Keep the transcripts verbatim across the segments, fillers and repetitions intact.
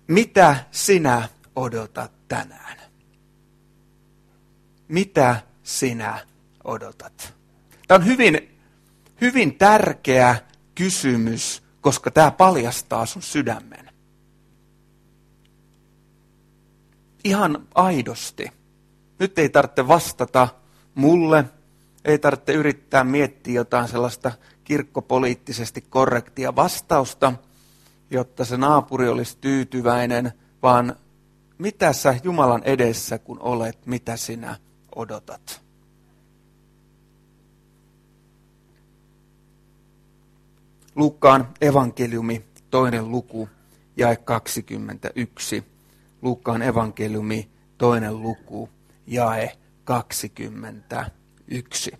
Mitä sinä odotat tänään? Mitä sinä odotat? Tämä on hyvin, hyvin tärkeä kysymys, koska tämä paljastaa sun sydämen. Ihan aidosti. Nyt ei tarvitse vastata mulle, ei tarvitse yrittää miettiä jotain sellaista kirkkopoliittisesti korrektia vastausta, jotta se naapuri olisi tyytyväinen, vaan mitä sä Jumalan edessä, kun olet, mitä sinä odotat. Luukkaan evankeliumi, toinen luku, jae kaksikymmentäyksi. Luukkaan evankeliumi, toinen luku, jae kaksikymmentäyksi.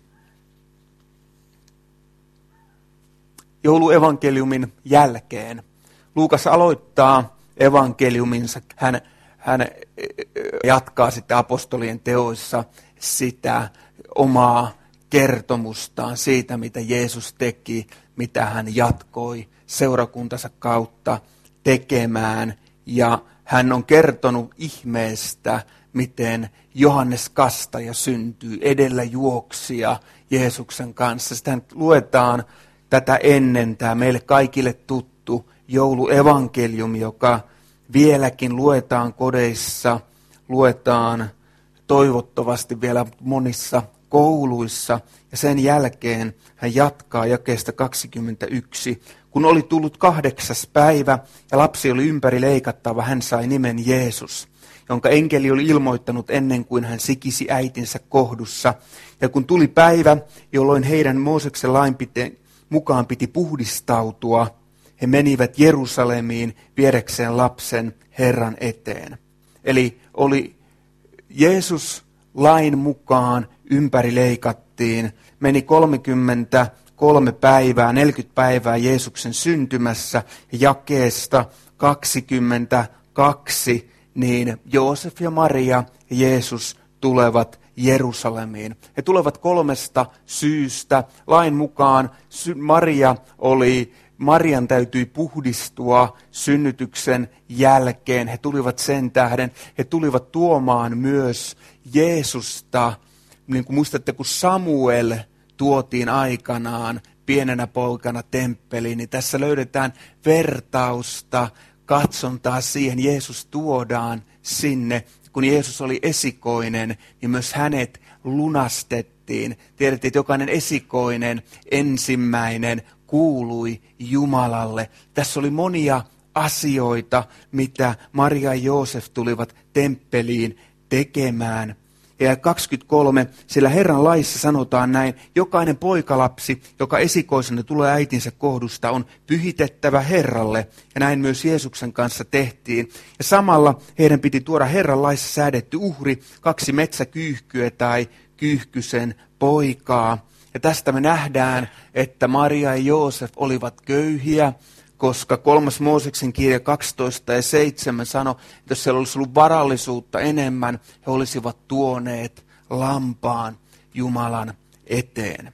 Jouluevankeliumin jälkeen Luukas aloittaa evankeliuminsa. Hän, hän jatkaa sitten apostolien teoissa sitä omaa kertomustaan siitä, mitä Jeesus teki, mitä hän jatkoi seurakuntansa kautta tekemään. Ja hän on kertonut ihmeestä, miten Johannes Kastaja syntyy, edellä juoksija Jeesuksen kanssa. Sitten luetaan tätä ennen tämä meille kaikille tuttu jouluevankeliumi, joka vieläkin luetaan kodeissa, luetaan toivottavasti vielä monissa kouluissa. Ja sen jälkeen hän jatkaa jakeesta kaksikymmentäyksi. Kun oli tullut kahdeksas päivä ja lapsi oli ympäri leikattava, hän sai nimen Jeesus, jonka enkeli oli ilmoittanut ennen kuin hän sikisi äitinsä kohdussa. Ja kun tuli päivä, jolloin heidän Mooseksen lain mukaan piti puhdistautua, he menivät Jerusalemiin viedäkseen lapsen Herran eteen. Eli oli Jeesus lain mukaan ympäri leikattiin, meni kolmekymmentäkolme päivää, neljäkymmentä päivää Jeesuksen syntymässä, jakeesta kaksikymmentäkaksi, niin Joosef ja Maria ja Jeesus tulevat Jerusalemiin. He tulevat kolmesta syystä. Lain mukaan Maria oli, Marian täytyi puhdistua synnytyksen jälkeen. He tulivat sen tähden. He tulivat tuomaan myös Jeesusta. Niin kuin muistatte, kun Samuel tuotiin aikanaan pienenä poikana temppeliin, niin tässä löydetään vertausta, katsontaa siihen. Jeesus tuodaan sinne. Kun Jeesus oli esikoinen, niin myös hänet lunastettiin. Tiedätte, että jokainen esikoinen, ensimmäinen, kuului Jumalalle. Tässä oli monia asioita, mitä Maria ja Joosef tulivat temppeliin tekemään. Ja kaksikymmentäkolme, sillä Herran laissa sanotaan näin, jokainen poikalapsi, joka esikoisena tulee äitinsä kohdusta, on pyhitettävä Herralle. Ja näin myös Jeesuksen kanssa tehtiin. Ja samalla heidän piti tuoda Herran laissa säädetty uhri, kaksi metsäkyyhkyä tai kyyhkysen poikaa. Ja tästä me nähdään, että Maria ja Joosef olivat köyhiä, koska kolmas Mooseksen kirja kaksitoista ja seitsemän sanoi, että jos siellä olisi ollut varallisuutta enemmän, he olisivat tuoneet lampaan Jumalan eteen.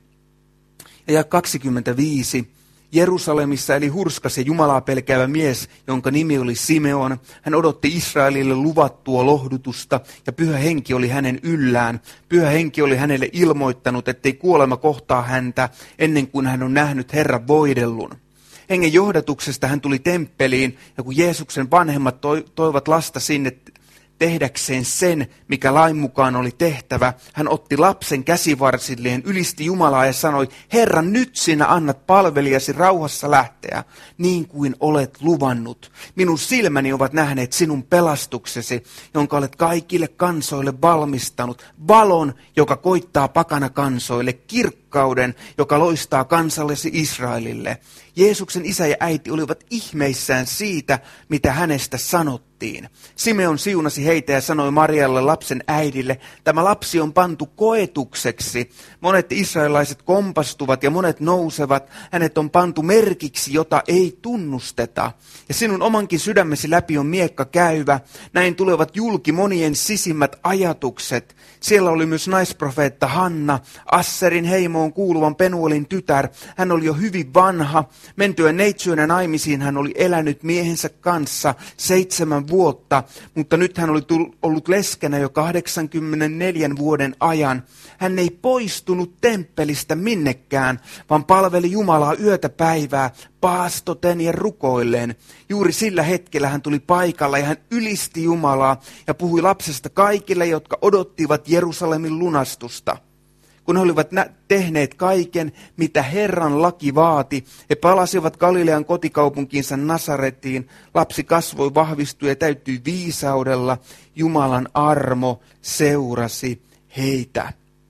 Ja kaksikymmentäviisi. Jerusalemissa eli hurskas ja Jumalaa pelkäävä mies, jonka nimi oli Simeon. Hän odotti Israelille luvattua lohdutusta ja Pyhä Henki oli hänen yllään. Pyhä Henki oli hänelle ilmoittanut, ettei kuolema kohtaa häntä ennen kuin hän on nähnyt Herran voidellun. Hengen johdatuksesta hän tuli temppeliin, ja kun Jeesuksen vanhemmat toivat lasta sinne tehdäkseen sen, mikä lain mukaan oli tehtävä, hän otti lapsen käsivarsilleen, ylisti Jumalaa ja sanoi, Herra, nyt sinä annat palvelijasi rauhassa lähteä, niin kuin olet luvannut. Minun silmäni ovat nähneet sinun pelastuksesi, jonka olet kaikille kansoille valmistanut, valon, joka koittaa pakana kansoille, kirkkauden, joka loistaa kansallesi Israelille. Jeesuksen isä ja äiti olivat ihmeissään siitä, mitä hänestä sanottiin. Simeon siunasi heitä ja sanoi Marialle lapsen äidille, tämä lapsi on pantu koetukseksi. Monet israelaiset kompastuvat ja monet nousevat. Hänet on pantu merkiksi, jota ei tunnusteta. Ja sinun omankin sydämesi läpi on miekka käyvä. Näin tulevat julki monien sisimmät ajatukset. Siellä oli myös naisprofeetta Hanna, Asserin heimoon sukuun kuuluvan Penuelin tytär. Hän oli jo hyvin vanha. Mentyään neitsyönä naimisiin hän oli elänyt miehensä kanssa seitsemän vuotta, mutta nyt hän oli tullut, ollut leskenä jo kahdeksankymmentäneljän vuoden ajan. Hän ei poistunut temppelistä minnekään, vaan palveli Jumalaa yötä päivää, paastoten ja rukoilleen. Juuri sillä hetkellä hän tuli paikalla ja hän ylisti Jumalaa ja puhui lapsesta kaikille, jotka odottivat Jerusalemin lunastusta. Kun he olivat tehneet kaiken, mitä Herran laki vaati, he palasivat Galilean kotikaupunkiinsa Nasaretiin. Lapsi kasvoi, vahvistui ja täyttyi viisaudella. Jumalan armo seurasi heitä.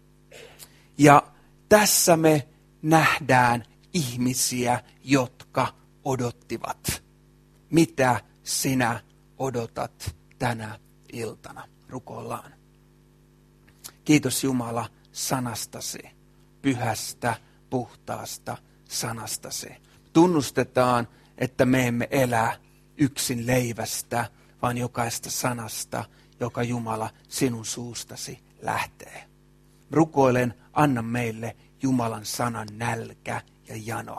Ja tässä me nähdään ihmisiä, jotka odottivat. Mitä sinä odotat tänä iltana? Rukoillaan. Kiitos Jumala sanastasi, pyhästä, puhtaasta sanastasi. Tunnustetaan, että me emme elä yksin leivästä, vaan jokaista sanasta, joka Jumala sinun suustasi lähtee. Rukoilen, anna meille Jumalan sanan nälkä ja jano.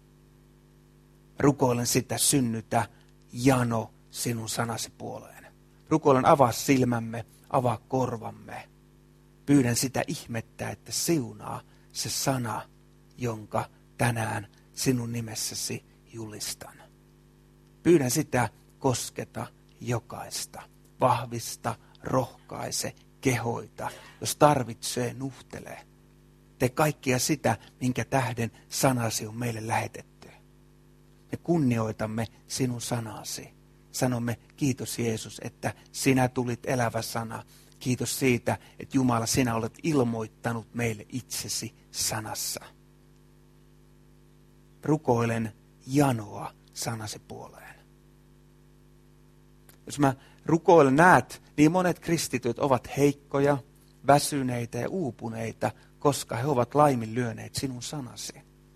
Rukoilen sitä, synnytä jano sinun sanasi puoleen. Rukoilen, avaa silmämme, avaa korvamme. Pyydän sitä ihmettä, että siunaa se sana, jonka tänään sinun nimessäsi julistan. Pyydän sitä, kosketa jokaista, vahvista, rohkaise, kehoita, jos tarvitsee, nuhtele. Tee kaikkia sitä, minkä tähden sanasi on meille lähetetty. Me kunnioitamme sinun sanasi. Sanomme, kiitos Jeesus, että sinä tulit elävä sana. Kiitos siitä, että Jumala, sinä olet ilmoittanut meille itsesi sanassa. Rukoilen janoa sanasi puoleen. Jos mä rukoilen, näet, niin monet kristityt ovat heikkoja, väsyneitä ja uupuneita, koska he ovat laiminlyöneet sinun sanasi.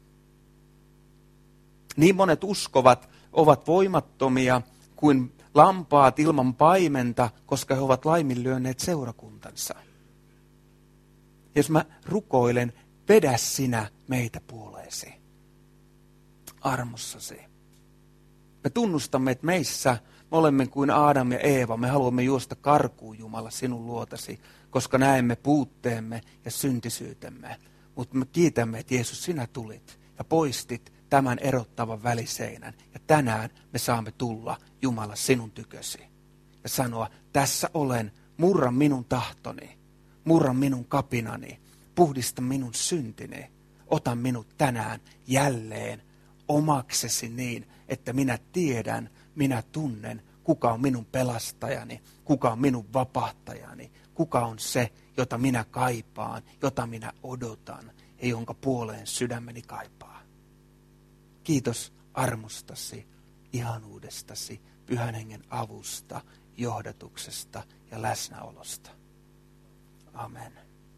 Niin monet uskovat ovat voimattomia kuin lampaat ilman paimenta, koska he ovat laiminlyöneet seurakuntansa. Jos mä rukoilen, vedä sinä meitä puoleesi, armossasi. Me tunnustamme, että meissä me olemme kuin Aadam ja Eeva. Me haluamme juosta karkuun, Jumala, sinun luotasi, koska näemme puutteemme ja syntisyytemme. Mutta me kiitämme, että Jeesus, sinä tulit ja poistit tämän erottavan väliseinän. Ja tänään me saamme tulla, Jumala, sinun tykösi. Ja sanoa, tässä olen, murra minun tahtoni, murra minun kapinani, puhdista minun syntini. Ota minut tänään jälleen omaksesi niin, että minä tiedän, minä tunnen, kuka on minun pelastajani, kuka on minun vapahtajani, kuka on se, jota minä kaipaan, jota minä odotan ja jonka puoleen sydämeni kaipaa. Kiitos armostasi, ihanuudestasi, Pyhän Hengen avusta, johdatuksesta ja läsnäolosta. Amen.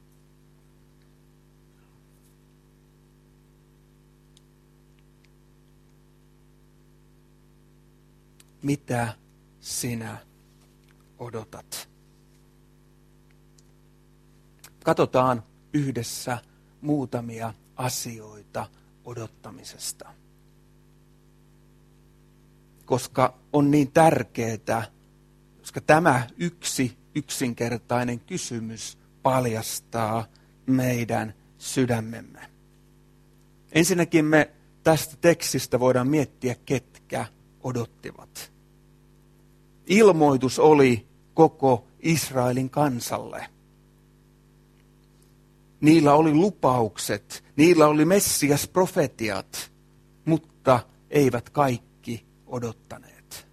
Mitä sinä odotat? Katsotaan yhdessä muutamia asioita odottamisesta. Koska on niin tärkeää, koska tämä yksi yksinkertainen kysymys paljastaa meidän sydämemme. Ensinnäkin me tästä tekstistä voidaan miettiä, ketkä odottivat. Ilmoitus oli koko Israelin kansalle. Niillä oli lupaukset, niillä oli Messias-profetiat, mutta eivät kaikki odottaneet.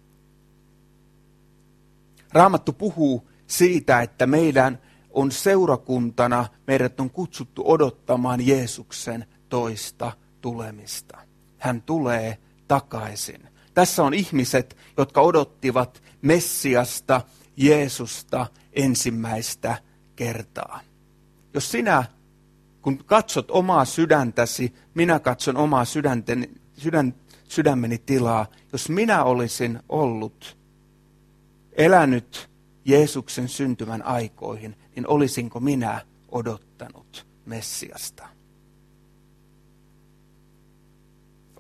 Raamattu puhuu siitä, että meidän on seurakuntana, meidät on kutsuttu odottamaan Jeesuksen toista tulemista. Hän tulee takaisin. Tässä on ihmiset, jotka odottivat Messiasta, Jeesusta ensimmäistä kertaa. Jos sinä, kun katsot omaa sydäntäsi, minä katson omaa sydänteni, sydän, sydämeni tilaa. Jos minä olisin ollut, elänyt Jeesuksen syntymän aikoihin, niin olisinko minä odottanut Messiasta?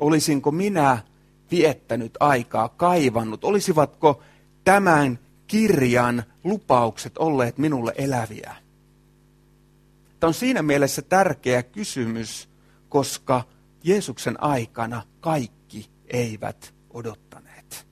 olisinko minä viettänyt aikaa, kaivannut, olisivatko tämän kirjan lupaukset olleet minulle eläviä? Tämä on siinä mielessä tärkeä kysymys, koska Jeesuksen aikana kaikki eivät odottaneet.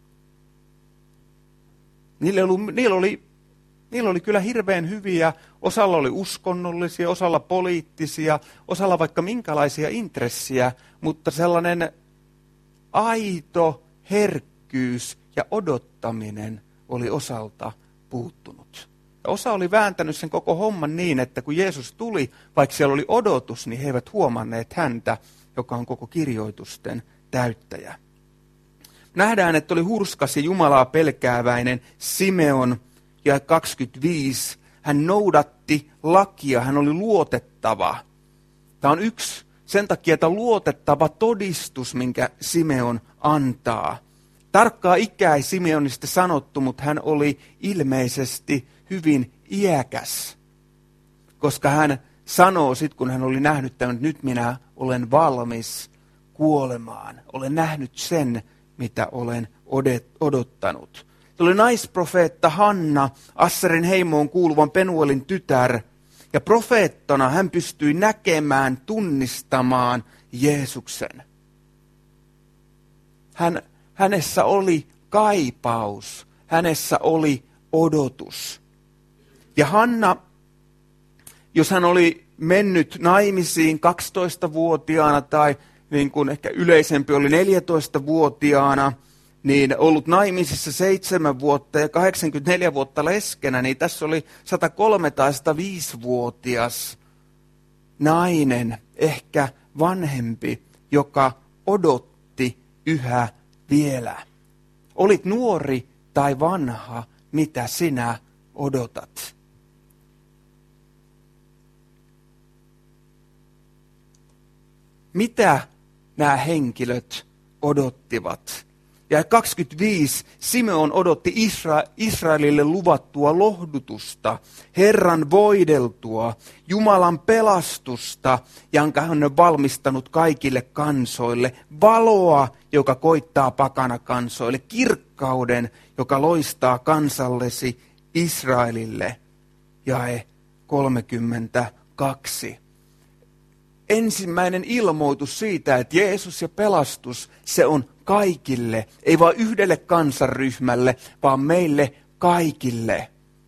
Niillä oli, niillä oli, niillä oli kyllä hirveän hyviä, osalla oli uskonnollisia, osalla poliittisia, osalla vaikka minkälaisia intressiä, mutta sellainen aito herkkyys ja odottaminen oli osalta puuttunut. Ja osa oli vääntänyt sen koko homman niin, että kun Jeesus tuli, vaikka siellä oli odotus, niin he eivät huomanneet häntä, joka on koko kirjoitusten täyttäjä. Nähdään, että oli hurskas ja Jumalaa pelkääväinen Simeon ja kaksikymmentäviisi. Hän noudatti lakia, hän oli luotettava. Tämä on yksi sen takia, että luotettava todistus, minkä Simeon antaa. Tarkkaa ikää ei Simeonista sanottu, mutta hän oli ilmeisesti hyvin iäkäs, koska hän sanoo sitten, kun hän oli nähnyt tämän, että nyt minä olen valmis kuolemaan. Olen nähnyt sen, mitä olen odottanut. Se oli naisprofeetta Hanna, Asserin heimoon kuuluvan Penuelin tytär. Ja profeettona hän pystyi näkemään, tunnistamaan Jeesuksen. Hän, hänessä oli kaipaus, hänessä oli odotus. Ja Hanna, jos hän oli mennyt naimisiin kaksitoistavuotiaana tai niin kuin ehkä yleisempi oli neljätoistavuotiaana, niin ollut naimisissa seitsemän vuotta ja kahdeksankymmentäneljä vuotta leskenä, niin tässä oli sata kolme tai sata viisivuotias nainen, ehkä vanhempi, joka odotti yhä vielä. Olit nuori tai vanha, mitä sinä odotat? Mitä nämä henkilöt odottivat? Ja kaksikymmentäviisi, Simeon odotti Isra- Israelille luvattua lohdutusta, Herran voideltua, Jumalan pelastusta, jonka hän on valmistanut kaikille kansoille, valoa, joka koittaa pakana kansoille, kirkkauden, joka loistaa kansallesi Israelille. Jae kolmekymmentäkaksi. Ensimmäinen ilmoitus siitä, että Jeesus ja pelastus, se on kaikille, ei vain yhdelle kansanryhmälle, vaan meille kaikille.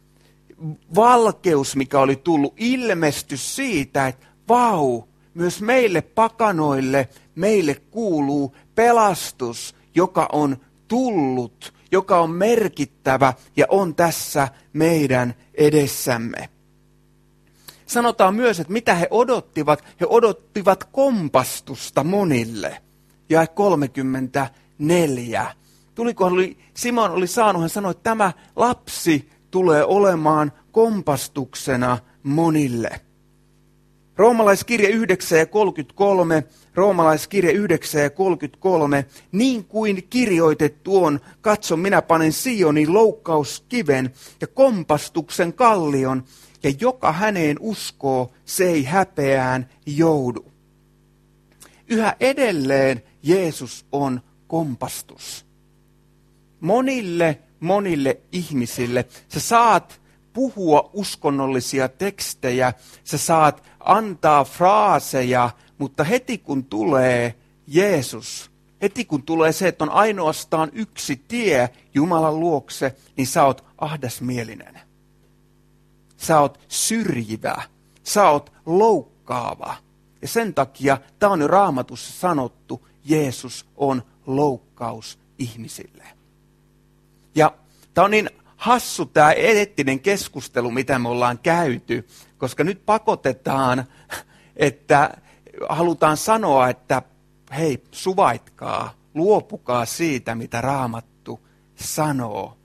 Valkeus, mikä oli tullut, ilmestys siitä, että vau, myös meille pakanoille, meille kuuluu pelastus, joka on tullut, joka on merkittävä ja on tässä meidän edessämme. Sanotaan myös, että mitä he odottivat, he odottivat kompastusta monille. Jae kolmekymmentäneljä. Tuliko, oli, Simon oli saanut, hän sanoi, että tämä lapsi tulee olemaan kompastuksena monille. Roomalaiskirje yhdeksän ja kolmekymmentäkolme, roomalaiskirje yhdeksän ja kolmekymmentäkolme, niin kuin kirjoitettu on, katso minä panen Sionin loukkauskiven ja kompastuksen kallion, ja joka häneen uskoo, se ei häpeään joudu. Yhä edelleen Jeesus on kompastus. Monille, monille ihmisille sä saat puhua uskonnollisia tekstejä, sä saat antaa fraaseja, mutta heti kun tulee Jeesus, heti kun tulee se, että on ainoastaan yksi tie Jumalan luokse, niin sä oot ahdasmielinen. Sä oot syrjivä, sä oot loukkaava. Ja sen takia, tämä on jo Raamatussa sanottu, Jeesus on loukkaus ihmisille. Ja tämä on niin hassu tämä eettinen keskustelu, mitä me ollaan käyty, koska nyt pakotetaan, että halutaan sanoa, että hei, suvaitkaa, luopukaa siitä, mitä Raamattu sanoo.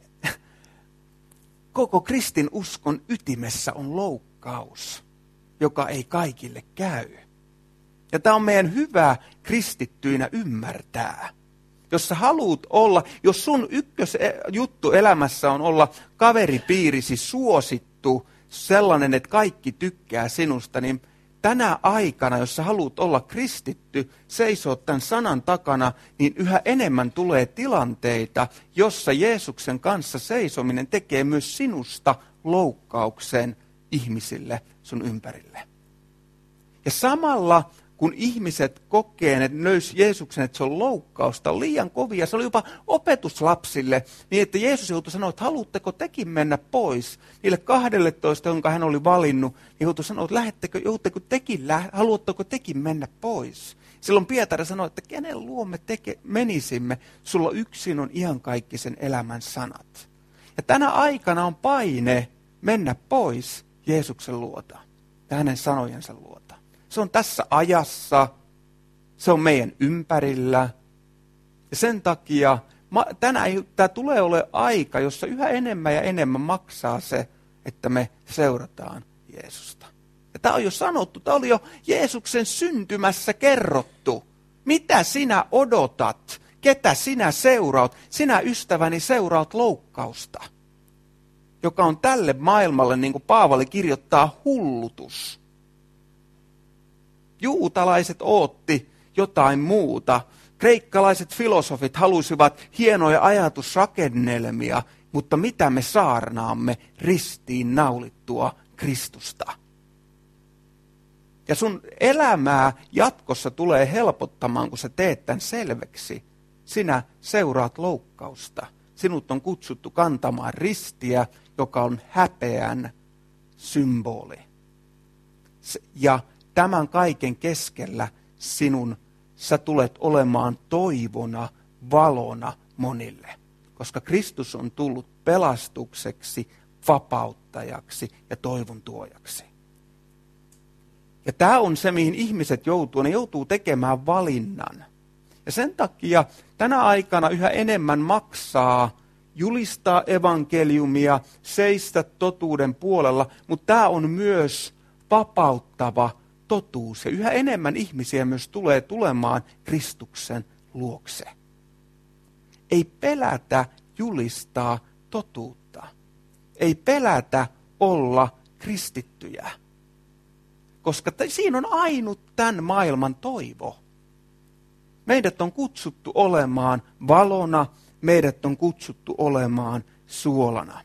Koko kristin uskon ytimessä on loukkaus, joka ei kaikille käy. Ja tämä on meidän hyvä kristittyinä ymmärtää. Jos sä haluat olla, jos sun ykkösjuttu elämässä on olla kaveripiirisi suosittu, sellainen, että kaikki tykkää sinusta, niin tänä aikana, jos sä haluat olla kristitty, seisoo tämän sanan takana, niin yhä enemmän tulee tilanteita, jossa Jeesuksen kanssa seisominen tekee myös sinusta loukkauksen ihmisille sun ympärille. Ja samalla, kun ihmiset kokee, että nöys Jeesuksen, että se on loukkausta, liian kovia, se oli jopa opetuslapsille, niin että Jeesus joutui sanoa, että haluatteko tekin mennä pois? Niille kahdelletoista, jonka hän oli valinnut, niin joutui sanoa, että lähettekö, joutteko tekin, haluatteko tekin mennä pois? Silloin Pietari sanoi, että kenen luo me teke, menisimme, sulla yksin on iankaikkisen elämän sanat. Ja tänä aikana on paine mennä pois Jeesuksen luota ja hänen sanojensa luota. Se on tässä ajassa, se on meidän ympärillä. Ja sen takia tänään tämä tulee olemaan aika, jossa yhä enemmän ja enemmän maksaa se, että me seurataan Jeesusta. Ja tämä on jo sanottu, tämä oli jo Jeesuksen syntymässä kerrottu. Mitä sinä odotat? Ketä sinä seuraat? Sinä ystäväni seuraat loukkausta, joka on tälle maailmalle, niin kuin Paavali kirjoittaa, hullutus. Juutalaiset ootti jotain muuta. Kreikkalaiset filosofit halusivat hienoja ajatusrakennelmia, mutta mitä me saarnaamme ristiin naulittua Kristusta. Ja sun elämää jatkossa tulee helpottamaan, kun sä teet tämän selväksi. Sinä seuraat loukkausta. Sinut on kutsuttu kantamaan ristiä, joka on häpeän symboli. Ja tämän kaiken keskellä sinun, sä tulet olemaan toivona, valona monille. Koska Kristus on tullut pelastukseksi, vapauttajaksi ja toivon tuojaksi. Ja tämä on se, mihin ihmiset joutuu. Ne joutuu tekemään valinnan. Ja sen takia tänä aikana yhä enemmän maksaa julistaa evankeliumia, seistä totuuden puolella, mutta tämä on myös vapauttava totuus. Ja yhä enemmän ihmisiä myös tulee tulemaan Kristuksen luokse. Ei pelätä julistaa totuutta. Ei pelätä olla kristittyjä. Koska siinä on ainut tämän maailman toivo. Meidät on kutsuttu olemaan valona, meidät on kutsuttu olemaan suolana.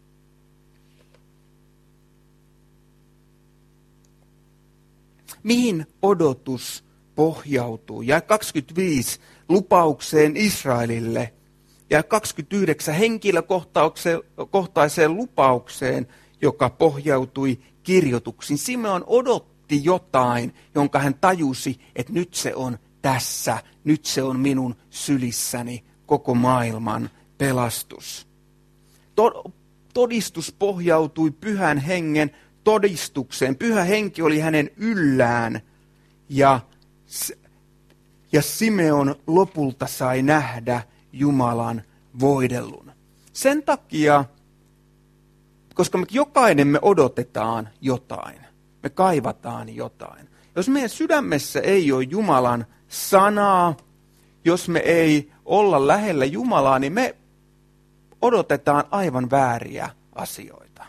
Mihin odotus pohjautuu? Ja kaksikymmentäviisi lupaukseen Israelille ja kaksikymmentäyhdeksän henkilökohtaiseen lupaukseen, joka pohjautui kirjoituksiin. Simeon odotti jotain, jonka hän tajusi, että nyt se on tässä, nyt se on minun sylissäni koko maailman pelastus. Todistus pohjautui Pyhän Hengen todistukseen. Pyhä Henki oli hänen yllään ja, ja Simeon lopulta sai nähdä Jumalan voidellun. Sen takia, koska me jokainen me odotetaan jotain, me kaivataan jotain. Jos meidän sydämessä ei ole Jumalan sanaa, jos me ei olla lähellä Jumalaa, niin me odotetaan aivan vääriä asioita.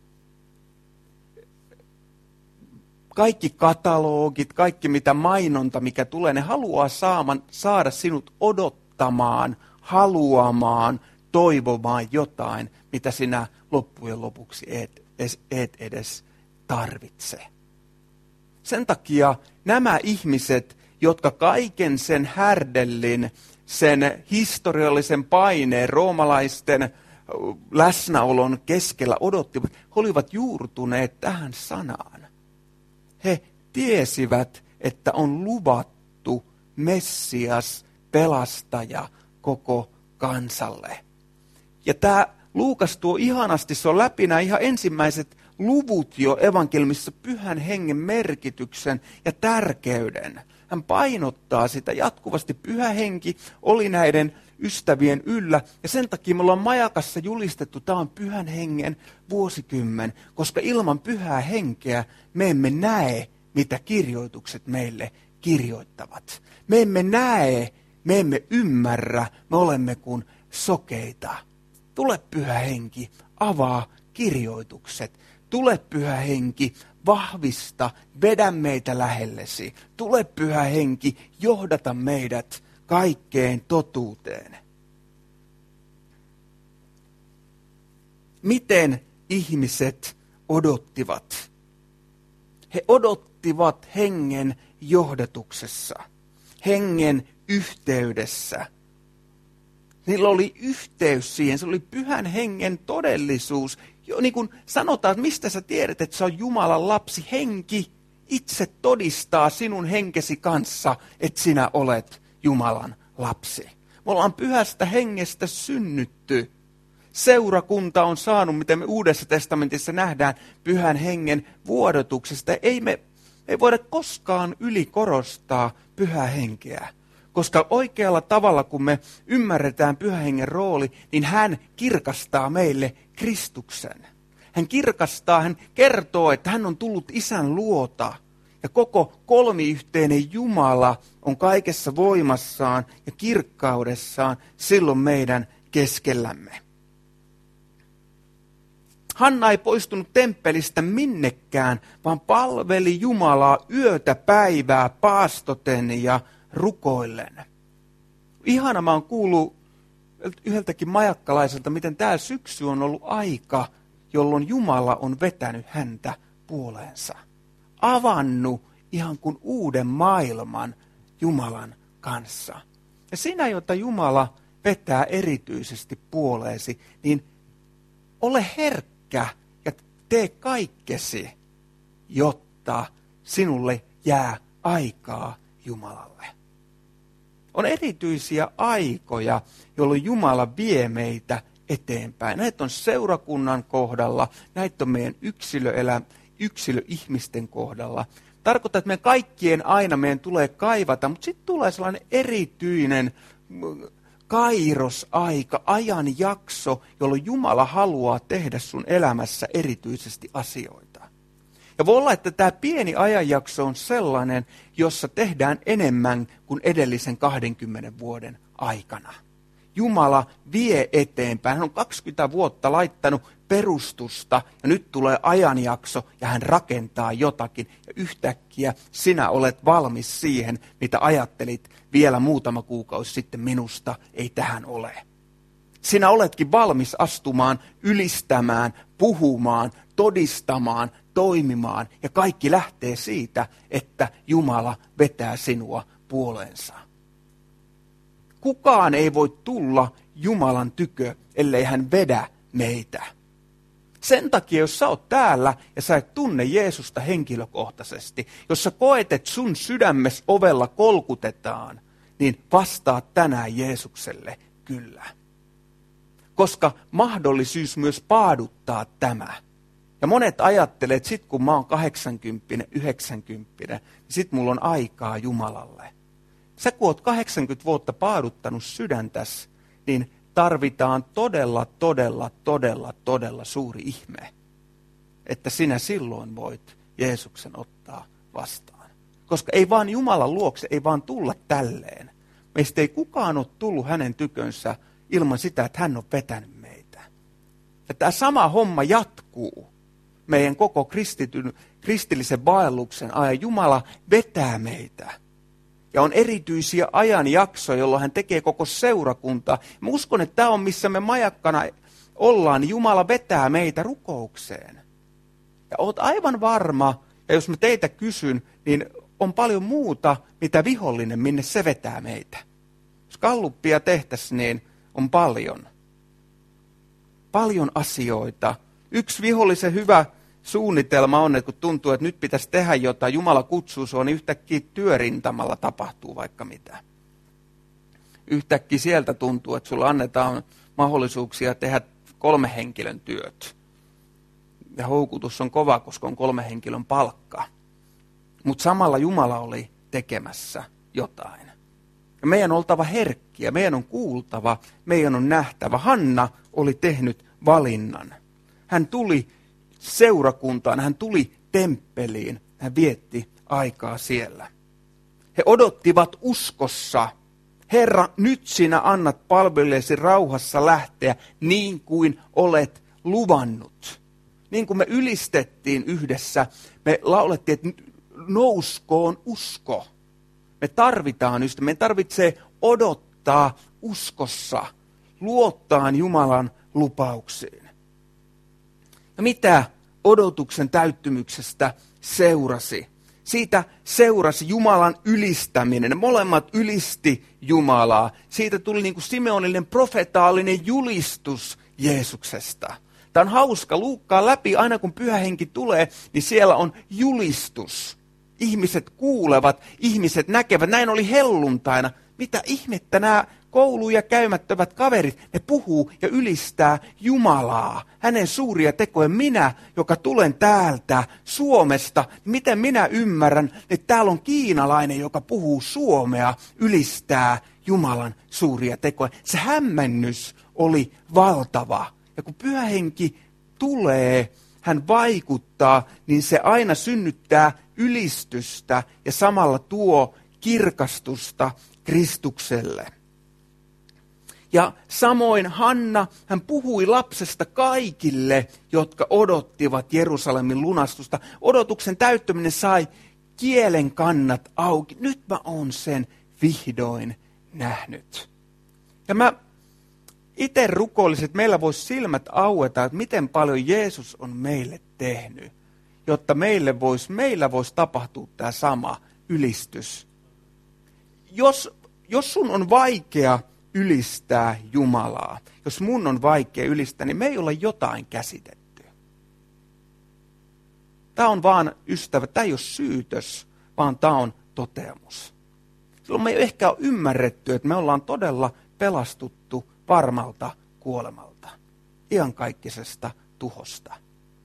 Kaikki katalogit, kaikki mitä mainonta, mikä tulee, ne haluaa saaman, saada sinut odottamaan, haluamaan, toivomaan jotain, mitä sinä loppujen lopuksi et, et edes tarvitse. Sen takia nämä ihmiset, jotka kaiken sen härdellin, sen historiallisen paineen, roomalaisten läsnäolon keskellä odottivat, he olivat juurtuneet tähän sanaan. He tiesivät, että on luvattu Messias, pelastaja koko kansalle. Ja tämä Luukas tuo ihanasti, se on läpi nämä ihan ensimmäiset luvut jo evankeliumissa Pyhän Hengen merkityksen ja tärkeyden. Hän painottaa sitä jatkuvasti. Pyhä Henki oli näiden ystävien yllä ja sen takia me ollaan Majakassa julistettu, tämä on Pyhän Hengen vuosikymmen, koska ilman Pyhää Henkeä me emme näe, mitä kirjoitukset meille kirjoittavat. Me emme näe, me emme ymmärrä, me olemme kuin sokeita. Tule Pyhä Henki, avaa kirjoitukset. Tule Pyhä Henki, vahvista, vedä meitä lähellesi. Tule Pyhä Henki, johdata meidät kaikkeen totuuteen. Miten ihmiset odottivat? He odottivat hengen johdatuksessa, hengen yhteydessä. Niillä oli yhteys siihen, se oli Pyhän Hengen todellisuus. Jo niin kuin sanotaan, että mistä sä tiedät, että sä on Jumalan lapsi, henki itse todistaa sinun henkesi kanssa, että sinä olet Jumalan lapsi. Me ollaan Pyhästä Hengestä synnytty. Seurakunta on saanut, miten me Uudessa testamentissa nähdään, Pyhän Hengen vuodotuksesta. Ei me ei voida koskaan ylikorostaa Pyhää Henkeä. Koska oikealla tavalla, kun me ymmärretään Pyhän Hengen rooli, niin hän kirkastaa meille Kristuksen. Hän kirkastaa, hän kertoo, että hän on tullut Isän luota. Ja koko kolmiyhteinen Jumala on kaikessa voimassaan ja kirkkaudessaan silloin meidän keskellämme. Hanna ei poistunut temppelistä minnekään, vaan palveli Jumalaa yötä päivää paastoten ja rukoillen. Ihana, mä oon kuullut yhdeltäkin majakkalaiselta, miten tämä syksy on ollut aika, jolloin Jumala on vetänyt häntä puoleensa. Avannut ihan kuin uuden maailman Jumalan kanssa. Ja sinä, jota Jumala vetää erityisesti puoleesi, niin ole herkkä ja tee kaikkesi, jotta sinulle jää aikaa Jumalalle. On erityisiä aikoja, jolloin Jumala vie meitä eteenpäin. Näitä on seurakunnan kohdalla, näitä on meidän yksilöelä, yksilöihmisten kohdalla. Tarkoittaa, että meidän kaikkien aina meidän tulee kaivata, mutta sitten tulee sellainen erityinen kairosaika, ajanjakso, jolloin Jumala haluaa tehdä sun elämässä erityisesti asioita. Ja voi olla, että tämä pieni ajanjakso on sellainen, jossa tehdään enemmän kuin edellisen kahdenkymmenen vuoden aikana. Jumala vie eteenpäin. Hän on kaksikymmentä vuotta laittanut perustusta ja nyt tulee ajanjakso ja hän rakentaa jotakin. Ja yhtäkkiä sinä olet valmis siihen, mitä ajattelit vielä muutama kuukausi sitten minusta ei tähän ole. Sinä oletkin valmis astumaan, ylistämään, puhumaan, todistamaan, toimimaan ja kaikki lähtee siitä, että Jumala vetää sinua puoleensa. Kukaan ei voi tulla Jumalan tykö, ellei hän vedä meitä. Sen takia, jos sä oot täällä ja sä et tunne Jeesusta henkilökohtaisesti, jos sä koet, että sun sydämes ovella kolkutetaan, niin vastaa tänään Jeesukselle kyllä. Koska mahdollisuus myös paaduttaa tämä. Ja monet ajattelee, että sit kun mä oon kahdeksankymmentä, yhdeksänkymmentä, niin sit mulla on aikaa Jumalalle. Sä kun oot kahdeksankymmentä vuotta paaduttanut sydäntäs, niin tarvitaan todella, todella, todella, todella suuri ihme, että sinä silloin voit Jeesuksen ottaa vastaan. Koska ei vaan Jumalan luokse, ei vaan tulla tälleen. Meistä ei kukaan ole tullut hänen tykönsä ilman sitä, että hän on vetänyt meitä. Ja tämä sama homma jatkuu meidän koko kristityn, kristillisen vaelluksen ajan. Jumala vetää meitä. Ja on erityisiä ajanjaksoja, jolloin hän tekee koko seurakuntaa. Mä uskon, että tämä on missä me majakkana ollaan, niin Jumala vetää meitä rukoukseen. Ja oot aivan varma, ja jos mä teitä kysyn, niin on paljon muuta, mitä vihollinen, minne se vetää meitä. Jos galluppia tehtäisiin, niin on paljon. Paljon asioita. Yksi vihollisen hyvä suunnitelma on, että kun tuntuu, että nyt pitäisi tehdä jotain, Jumala kutsuu sua, niin yhtäkkiä työrintamalla tapahtuu vaikka mitä. Yhtäkkiä sieltä tuntuu, että sulla annetaan mahdollisuuksia tehdä kolme henkilön työt. Ja houkutus on kova, koska on kolme henkilön palkka. Mutta samalla Jumala oli tekemässä jotain. Ja meidän on oltava herkkiä, meidän on kuultava, meidän on nähtävä. Hanna oli tehnyt valinnan. Hän tuli seurakuntaan, hän tuli temppeliin, hän vietti aikaa siellä. He odottivat uskossa, Herra, nyt sinä annat palvelijasi rauhassa lähteä niin kuin olet luvannut. Niin kuin me ylistettiin yhdessä, me laulettiin, että nouskoon usko. Me tarvitaan ystä, me tarvitsee odottaa uskossa, luottaa Jumalan lupauksiin. Ja mitä odotuksen täyttymyksestä seurasi? Siitä seurasi Jumalan ylistäminen. Ne molemmat ylisti Jumalaa. Siitä tuli niin kuin simeonillinen profetaalinen julistus Jeesuksesta. Tämä on hauska. Luukkaan läpi, aina kun Pyhä Henki tulee, niin siellä on julistus. Ihmiset kuulevat, ihmiset näkevät. Näin oli helluntaina. Mitä ihmettä nämä kouluja käymättömät kaverit, ne puhuu ja ylistää Jumalaa. Hänen suuria tekoja. Minä, joka tulen täältä Suomesta, miten minä ymmärrän, että täällä on kiinalainen, joka puhuu suomea, ylistää Jumalan suuria tekoja. Se hämmennys oli valtava. Ja kun Pyhä Henki tulee, hän vaikuttaa, niin se aina synnyttää ylistystä ja samalla tuo kirkastusta Kristukselle. Ja samoin Hanna, hän puhui lapsesta kaikille, jotka odottivat Jerusalemin lunastusta. Odotuksen täyttyminen sai kielen kannat auki. Nyt mä oon sen vihdoin nähnyt. Ja mä itse rukoilisin, että meillä voisi silmät aueta, että miten paljon Jeesus on meille tehnyt, jotta meille voisi, meillä voisi tapahtua tämä sama ylistys. Jos, jos sun on vaikea ylistää Jumalaa, jos mun on vaikea ylistää, niin me ei ole jotain käsitetty. Tämä on vaan, ystävä, tämä ei ole syytös, vaan tämä on toteamus. Silloin me ei ehkä ole ymmärretty, että me ollaan todella pelastuttu varmalta kuolemalta, iankaikkisesta tuhosta.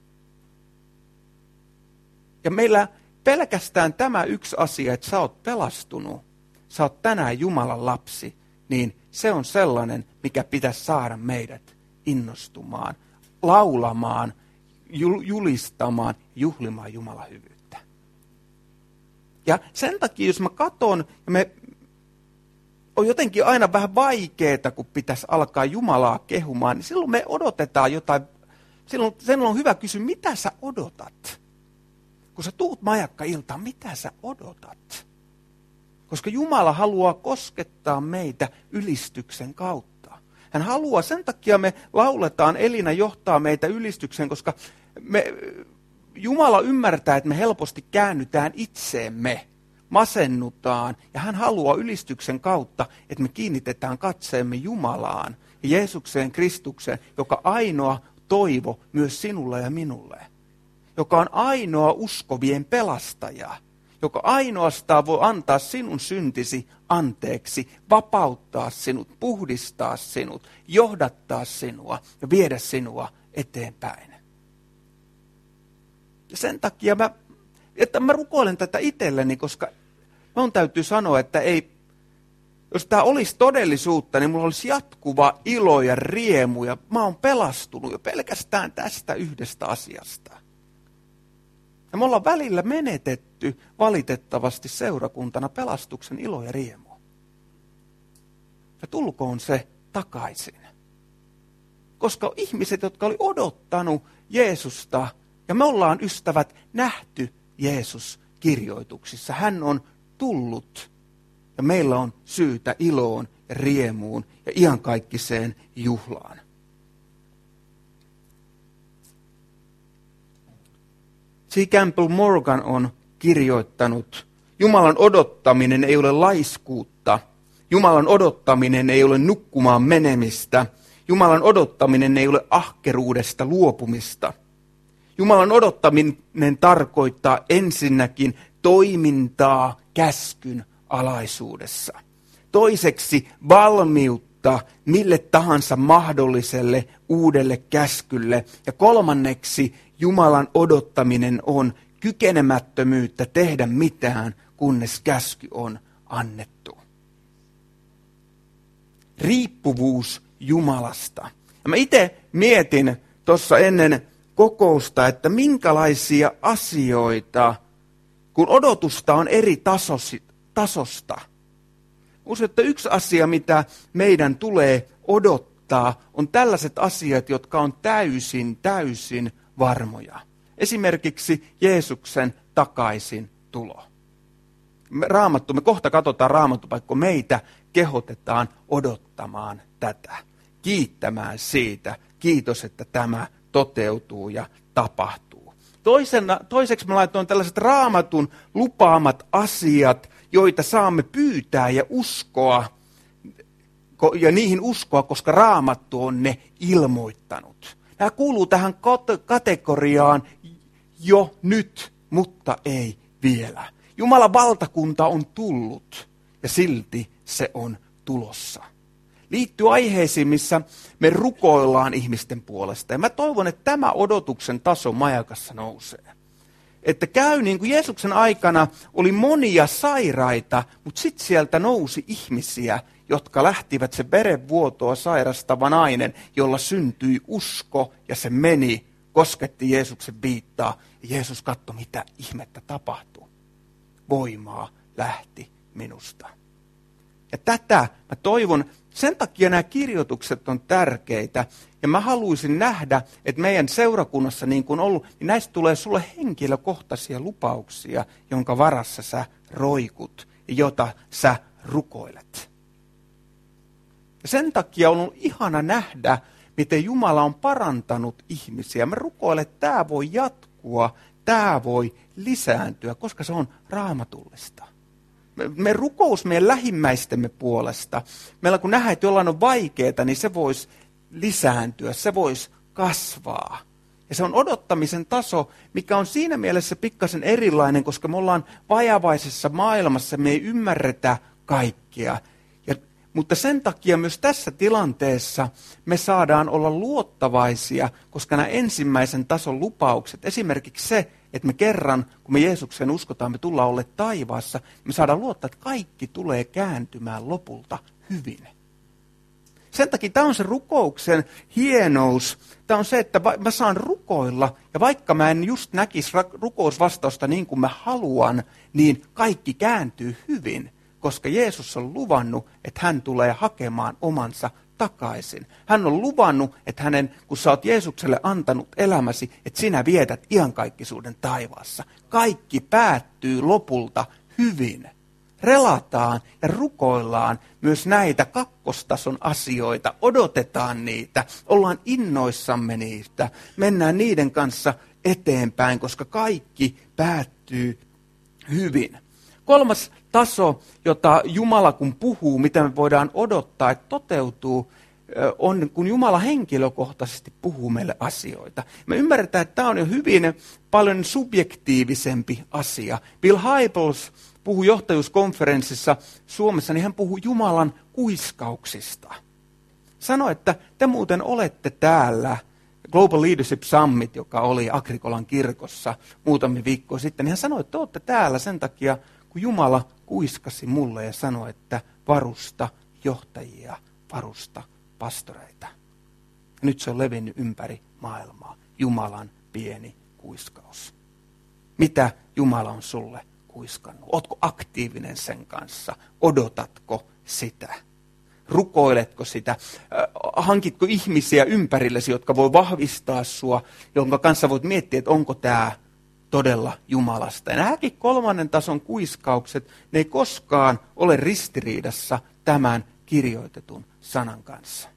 Ja meillä pelkästään tämä yksi asia, että sä oot pelastunut, sä oot tänään Jumalan lapsi, niin se on sellainen, mikä pitäisi saada meidät innostumaan, laulamaan, julistamaan, juhlimaan Jumalan hyvyyttä. Ja sen takia, jos mä katson, ja me on jotenkin aina vähän vaikeaa, kun pitäisi alkaa Jumalaa kehumaan, niin silloin me odotetaan jotain. Silloin, silloin on hyvä kysyä, mitä sä odotat? Kun sä tuut majakka-iltaan, mitä sä odotat? Koska Jumala haluaa koskettaa meitä ylistyksen kautta. Hän haluaa, sen takia me lauletaan, Elina johtaa meitä ylistyksen, koska me, Jumala ymmärtää, että me helposti käännytään itseemme, masennutaan. Ja hän haluaa ylistyksen kautta, että me kiinnitetään katseemme Jumalaan ja Jeesukseen Kristukseen, joka ainoa toivo myös sinulle ja minulle. Joka on ainoa uskovien pelastaja. Joka ainoastaan voi antaa sinun syntisi anteeksi, vapauttaa sinut, puhdistaa sinut, johdattaa sinua ja viedä sinua eteenpäin. Ja sen takia mä, että mä rukoilen tätä itselleni, koska minun täytyy sanoa, että ei, jos tämä olisi todellisuutta, niin mulla olisi jatkuva ilo ja riemu ja mä oon pelastunut jo pelkästään tästä yhdestä asiasta. Ja me ollaan välillä menetetty valitettavasti seurakuntana pelastuksen ilo ja riemu. Ja tulkoon se takaisin. Koska ihmiset, jotka oli odottanut Jeesusta, ja me ollaan ystävät nähty Jeesus kirjoituksissa. Hän on tullut ja meillä on syytä iloon ja riemuun ja iankaikkiseen juhlaan. C. Campbell Morgan on kirjoittanut, Jumalan odottaminen ei ole laiskuutta, Jumalan odottaminen ei ole nukkumaan menemistä, Jumalan odottaminen ei ole ahkeruudesta luopumista. Jumalan odottaminen tarkoittaa ensinnäkin toimintaa käskyn alaisuudessa. Toiseksi valmiutta mille tahansa mahdolliselle uudelle käskylle. Ja kolmanneksi Jumalan odottaminen on kykenemättömyyttä tehdä mitään, kunnes käsky on annettu. Riippuvuus Jumalasta. Ja mä itse mietin tuossa ennen kokousta, että minkälaisia asioita, kun odotusta on eri tasosi, tasosta. Uskon, että yksi asia, mitä meidän tulee odottaa, on tällaiset asiat, jotka on täysin, täysin varmoja. Esimerkiksi Jeesuksen takaisin tulo. Raamattu, me kohta katsotaan raamattupaikko, meitä kehotetaan odottamaan tätä. Kiittämään siitä. Kiitos, että tämä toteutuu ja tapahtuu. Toisena, toiseksi mä laitoin tällaiset raamatun lupaamat asiat, joita saamme pyytää ja uskoa, ja niihin uskoa, koska raamattu on ne ilmoittanut. Nämä kuuluu tähän kategoriaan jo nyt, mutta ei vielä. Jumalan valtakunta on tullut ja silti se on tulossa. Liittyy aiheisiin, missä me rukoillaan ihmisten puolesta. Ja mä toivon, että tämä odotuksen taso majakassa nousee. Että käy niin kuin Jeesuksen aikana oli monia sairaita, mutta sitten sieltä nousi ihmisiä, jotka lähtivät se verenvuotoa sairastava nainen, jolla syntyi usko ja se meni, kosketti Jeesuksen viittaa. Ja Jeesus katsoi, mitä ihmettä tapahtui. Voimaa lähti minusta. Ja tätä mä toivon, sen takia nämä kirjoitukset on tärkeitä. Ja mä haluaisin nähdä, että meidän seurakunnassa niin kuin on ollut, niin näistä tulee sulle henkilökohtaisia lupauksia, jonka varassa sä roikut ja jota sä rukoilet. Ja sen takia on ollut ihana nähdä, miten Jumala on parantanut ihmisiä. Mä rukoilen, että tämä voi jatkua, tämä voi lisääntyä, koska se on raamatullista. Me rukous meidän lähimmäistemme puolesta. Meillä kun nähdään, että jollain on vaikeaa, niin se voisi lisääntyä, se voisi kasvaa. Ja se on odottamisen taso, mikä on siinä mielessä pikkasen erilainen, koska me ollaan vajavaisessa maailmassa, me ei ymmärretä kaikkea. Ja, mutta sen takia myös tässä tilanteessa me saadaan olla luottavaisia, koska nämä ensimmäisen tason lupaukset, esimerkiksi se, että me kerran, kun me Jeesukseen uskotaan, me tullaan olleet taivaassa, me saadaan luottaa, että kaikki tulee kääntymään lopulta hyvin. Sen takia tämä on se rukouksen hienous. Tämä on se, että mä saan rukoilla, ja vaikka mä en just näkisi rukousvastausta niin kuin mä haluan, niin kaikki kääntyy hyvin, koska Jeesus on luvannut, että hän tulee hakemaan omansa takaisin. Hän on luvannut, että hänen, kun sä oot Jeesukselle antanut elämäsi, että sinä vietät iankaikkisuuden taivaassa. Kaikki päättyy lopulta hyvin. Relataan ja rukoillaan myös näitä kakkostason asioita, odotetaan niitä, ollaan innoissamme niistä, mennään niiden kanssa eteenpäin, koska kaikki päättyy hyvin. Kolmas taso, jota Jumala kun puhuu, mitä me voidaan odottaa, että toteutuu, on kun Jumala henkilökohtaisesti puhuu meille asioita. Me ymmärretään, että tämä on jo hyvin paljon subjektiivisempi asia. Bill Hybels puhui johtajuuskonferenssissa Suomessa, niin hän puhui Jumalan kuiskauksista. Sanoi, että te muuten olette täällä, Global Leadership Summit, joka oli Agrikolan kirkossa muutamia viikkoja sitten, niin hän sanoi, että te olette täällä sen takia, kun Jumala kuiskasi mulle ja sanoi, että varusta johtajia, varusta pastoreita. Ja nyt se on levinnyt ympäri maailmaa. Jumalan pieni kuiskaus. Mitä Jumala on sulle kuiskannut? Ootko aktiivinen sen kanssa? Odotatko sitä? Rukoiletko sitä? Hankitko ihmisiä ympärillesi, jotka voi vahvistaa sua, jonka kanssa voit miettiä, että onko tämä todella Jumalasta. Ja nämäkin kolmannen tason kuiskaukset, ne ei koskaan ole ristiriidassa tämän kirjoitetun sanan kanssa.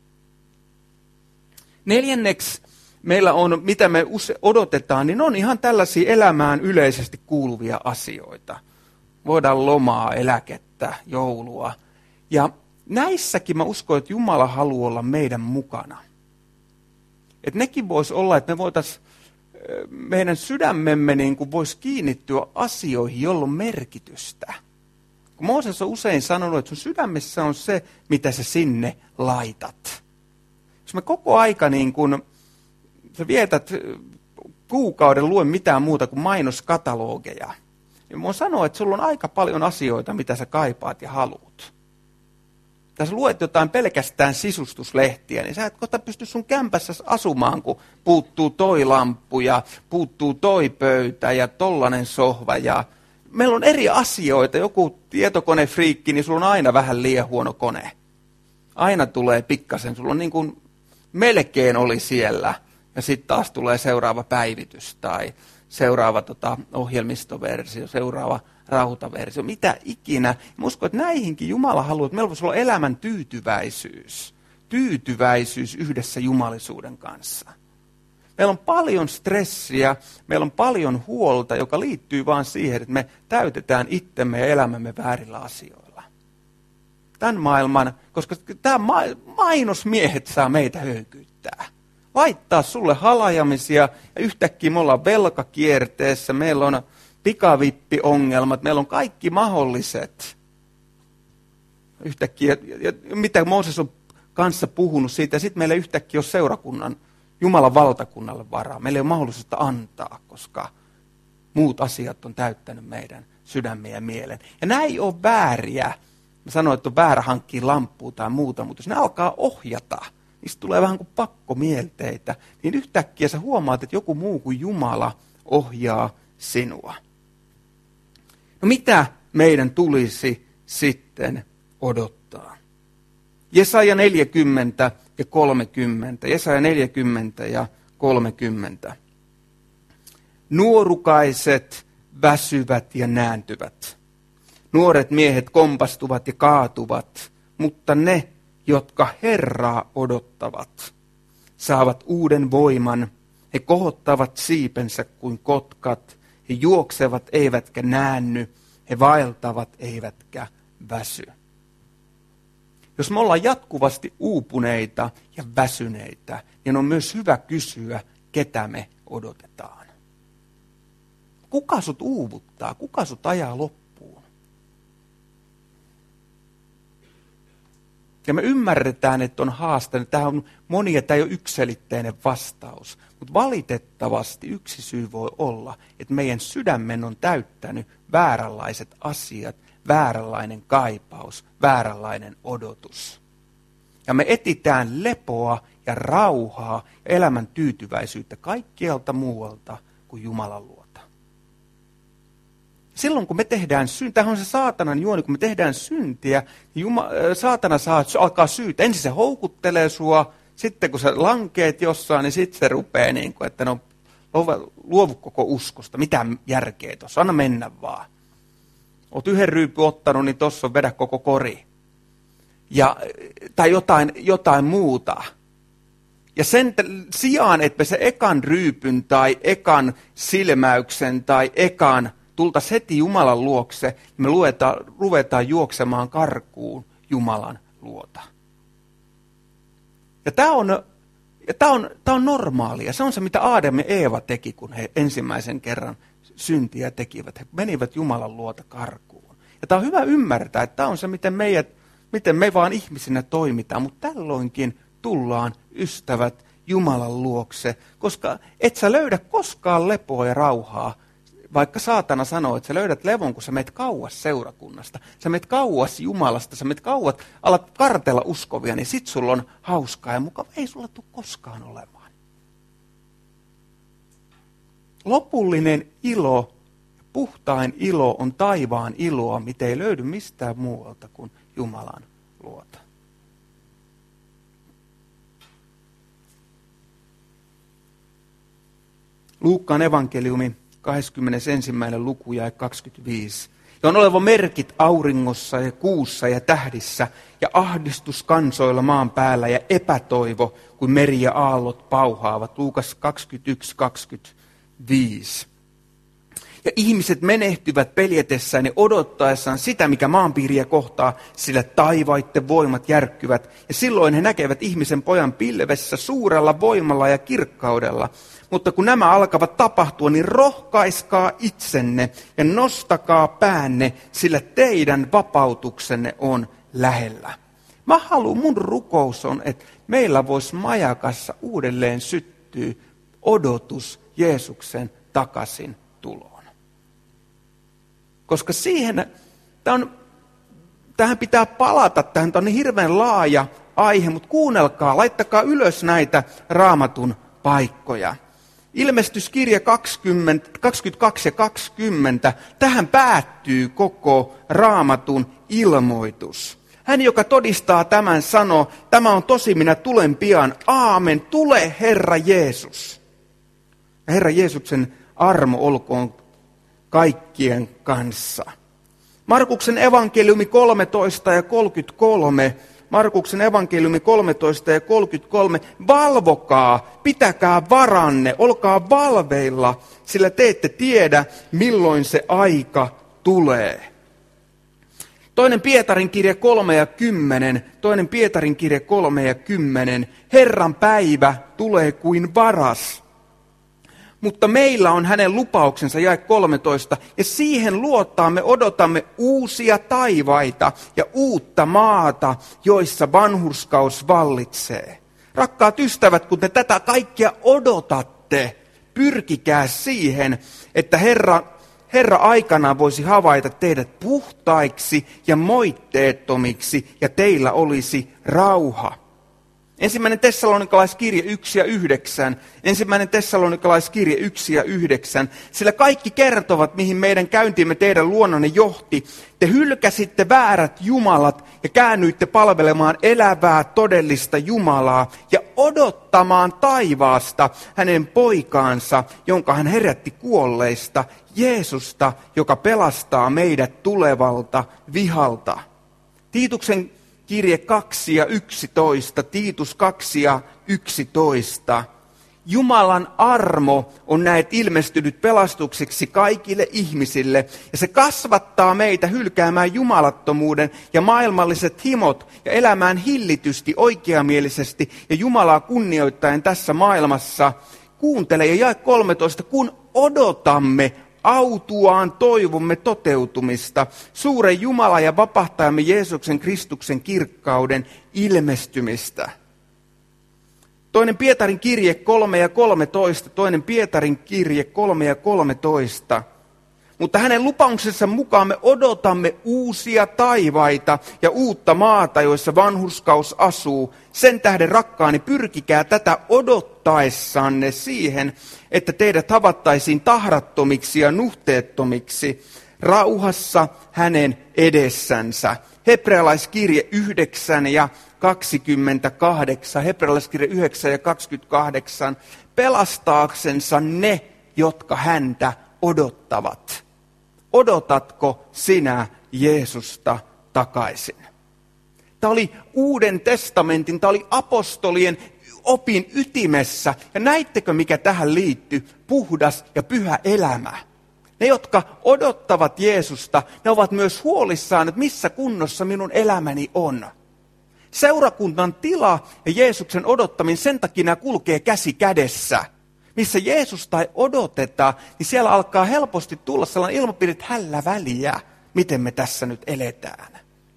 Neljänneksi meillä on, mitä me odotetaan, niin on ihan tällaisia elämään yleisesti kuuluvia asioita. Voidaan lomaa, eläkettä, joulua. Ja näissäkin mä uskon, että Jumala haluaa olla meidän mukana. Että nekin voisi olla, että me voitaisiin meidän sydämemme niin kuin voisi kiinnittyä asioihin, joilla on merkitystä. Kun Mooses on usein sanonut, että sun sydämessä on se, mitä sä sinne laitat. Jos me koko aika niin kuin, sä vietät kuukauden luen mitään muuta kuin mainoskatalogeja, niin mä voin sanoa, että sulla on aika paljon asioita, mitä sä kaipaat ja haluut. Tai sä luet jotain pelkästään sisustuslehtiä, niin sä et kohta pysty sun kämpässä asumaan, kun puuttuu toi lamppu ja puuttuu toi pöytä ja tollanen sohva. Ja meillä on eri asioita. Joku tietokonefriikki, niin sulla on aina vähän liian huono kone. Aina tulee pikkasen. Sulla on niin kuin melkein oli siellä Ja sitten taas tulee seuraava päivitys tai seuraava tota, ohjelmistoversio, seuraava rautaversio, mitä ikinä. Mä uskon, että näihinkin Jumala haluaa, että meillä voisi olla elämän tyytyväisyys. Tyytyväisyys yhdessä jumalisuuden kanssa. Meillä on paljon stressiä, meillä on paljon huolta, joka liittyy vaan siihen, että me täytetään itsemme ja elämämme väärillä asioilla. Tämän maailman, koska tämä mainosmiehet saa meitä höykyyttää. Laittaa sulle halajamisia ja yhtäkkiä me ollaan velkakierteessä, meillä on pikavippiongelmat, meillä on kaikki mahdolliset. Yhtäkkiä, ja mitä Mooses on kanssa puhunut siitä, ja sitten meillä ei yhtäkkiä ole seurakunnan, Jumalan valtakunnalle varaa. Meillä ei ole mahdollisuutta antaa, koska muut asiat on täyttänyt meidän sydämiä ja mielen. Ja nämä ei ole vääriä. Mä sanoin, että on väärä hankkia lamppua tai muuta, mutta jos ne alkaa ohjata, niistä tulee vähän kuin pakkomielteitä, niin yhtäkkiä sä huomaat, että joku muu kuin Jumala ohjaa sinua. No mitä meidän tulisi sitten odottaa? Jesaja neljäkymmentä ja kolmekymmentä. Jesaja neljäkymmentä ja kolmekymmentä. Nuorukaiset väsyvät ja nääntyvät. Nuoret miehet kompastuvat ja kaatuvat, mutta ne, jotka Herraa odottavat, saavat uuden voiman. He kohottavat siipensä kuin kotkat. He juoksevat eivätkä näänny. He vaeltavat eivätkä väsy. Jos me ollaan jatkuvasti uupuneita ja väsyneitä, niin on myös hyvä kysyä, ketä me odotetaan. Kuka sut uuvuttaa? Kuka sut ajaa loppuun? Ja me ymmärretään, että on haaste. Tämä on monia, tämä ei ole yksiselitteinen vastaus. Mutta valitettavasti yksi syy voi olla, että meidän sydämen on täyttänyt vääränlaiset asiat, vääränlainen kaipaus, vääränlainen odotus. Ja me etsitään lepoa ja rauhaa ja elämän tyytyväisyyttä kaikkialta muualta kuin Jumalan luota. Silloin kun me tehdään syntiä, tämähän on se saatanan juoni, kun me tehdään syntiä, Juma, saatana saa, alkaa syytä. Ensin se houkuttelee sua, sitten kun sä lankeet jossain, niin sitten se rupeaa niin kuin, että no luovu koko uskosta, mitä järkeä tuossa, anna mennä vaan. Oot yhden ryypyn ottanut, niin tossa on vedä koko kori. Ja, tai jotain, jotain muuta. Ja sen sijaan, että me se ekan ryypyn tai ekan silmäyksen tai ekan tultaisiin heti Jumalan luokse, me luetaan, ruvetaan juoksemaan karkuun Jumalan luota. Ja tämä on, ja tämä on, tämä on normaalia. Se on se, mitä Aadam ja Eeva teki, kun he ensimmäisen kerran syntiä tekivät. He menivät Jumalan luota karkuun. Ja tämä on hyvä ymmärtää, että tämä on se, miten, meidät, miten me vaan ihmisinä toimitaan. Mutta tällöinkin tullaan, ystävät, Jumalan luokse, koska et sä löydä koskaan lepoa ja rauhaa, vaikka saatana sanoo, että sä löydät levon, kun sä meet kauas seurakunnasta, sä meet kauas Jumalasta, sä meet kauas, alat kartella uskovia, niin sit sulla on hauskaa ja mukava. Ei sulla tule koskaan olemaan. Lopullinen ilo, puhtain ilo on taivaan iloa, mitä ei löydy mistään muualta kuin Jumalan luota. Luukkaan evankeliumi, kahdeskymmenesensimmäinen luku ja kaksikymmentäviisi. Ja on oleva merkit auringossa ja kuussa ja tähdissä ja ahdistus kansoilla maan päällä ja epätoivo, kun meri ja aallot pauhaavat. Luukas kaksikymmentäyksi kaksikymmentäviisi. Ja ihmiset menehtyvät peljetessään ja odottaessaan sitä, mikä maanpiiriä kohtaa, sillä taivaitten voimat järkkyvät. Ja silloin he näkevät ihmisen pojan pilvessä suurella voimalla ja kirkkaudella. Mutta kun nämä alkavat tapahtua, niin rohkaiskaa itsenne ja nostakaa päänne, sillä teidän vapautuksenne on lähellä. Mä haluan, mun rukous on, että meillä voisi majakassa uudelleen syttyä odotus Jeesuksen takaisin tuloon. Koska siihen, on, tähän pitää palata, tähän on niin hirveän laaja aihe, mutta kuunnelkaa, laittakaa ylös näitä Raamatun paikkoja. Ilmestyskirja kaksikymmentä, kaksikymmentäkaksi ja kaksikymmentä, tähän päättyy koko Raamatun ilmoitus. Hän, joka todistaa tämän, sanoo, tämä on tosi, minä tulen pian. Aamen, tule Herra Jeesus. Ja Herra Jeesuksen armo olkoon kaikkien kanssa. Markuksen evankeliumi kolmetoista ja kolmekymmentäkolme. Markuksen evankeliumi kolmetoista ja kolmekymmentäkolme. Valvokaa, pitäkää varanne, olkaa valveilla, sillä te ette tiedä, milloin se aika tulee. Toinen Pietarin kirje kolme ja kymmenen, toinen Pietarin kirje kolme ja kymmenen. Herran päivä tulee kuin varas. Mutta meillä on hänen lupauksensa, jae kolmetoista, ja siihen luottaa me odotamme uusia taivaita ja uutta maata, joissa vanhurskaus vallitsee. Rakkaat ystävät, kun te tätä kaikkea odotatte, pyrkikää siihen, että Herra, Herra aikanaan voisi havaita teidät puhtaiksi ja moitteettomiksi, ja teillä olisi rauha. Ensimmäinen Tessalonikalaiskirje yksi ja yhdeksän. Ensimmäinen Tessalonikalaiskirje yksi ja yhdeksän. Sillä kaikki kertovat, mihin meidän käyntimme teidän luonnonne johti. Te hylkäsitte väärät jumalat ja käännyitte palvelemaan elävää todellista Jumalaa ja odottamaan taivaasta hänen poikaansa, jonka hän herätti kuolleista, Jeesusta, joka pelastaa meidät tulevalta vihalta. Tiituksen kirje kaksi ja yksitoista, Tiitus kaksi ja yksitoista. Jumalan armo on näet ilmestynyt pelastukseksi kaikille ihmisille, ja se kasvattaa meitä hylkäämään jumalattomuuden ja maailmalliset himot ja elämään hillitysti, oikeamielisesti ja Jumalaa kunnioittaen tässä maailmassa. Kuuntele ja jae kolmetoista, kun odotamme autuaan toivomme toteutumista, suuren Jumalan ja vapahtajamme Jeesuksen Kristuksen kirkkauden ilmestymistä. Toinen Pietarin kirje kolme ja kolmetoista, toinen Pietarin kirje kolme ja kolmetoista. Mutta hänen lupauksensa mukaan me odotamme uusia taivaita ja uutta maata, joissa vanhurskaus asuu. Sen tähden, rakkaani, pyrkikää tätä odottaessanne siihen, että teidät havattaisiin tahrattomiksi ja nuhteettomiksi rauhassa hänen edessänsä. Hebrealaiskirje yhdeksän ja kaksikymmentäkahdeksan, hebrealaiskirje yhdeksän ja kaksikymmentäkahdeksan, pelastaaksensa ne, jotka häntä odottavat. Odotatko sinä Jeesusta takaisin? Tämä oli Uuden testamentin, tämä oli apostolien opin ytimessä. Ja näittekö, mikä tähän liittyy? Puhdas ja pyhä elämä. Ne, jotka odottavat Jeesusta, ne ovat myös huolissaan, että missä kunnossa minun elämäni on. Seurakunnan tila ja Jeesuksen odottaminen, sen takia nämä kulkee käsi kädessä. Missä Jeesusta ei odoteta, niin siellä alkaa helposti tulla sellainen ilmapiiri, että hällä väliä, miten me tässä nyt eletään.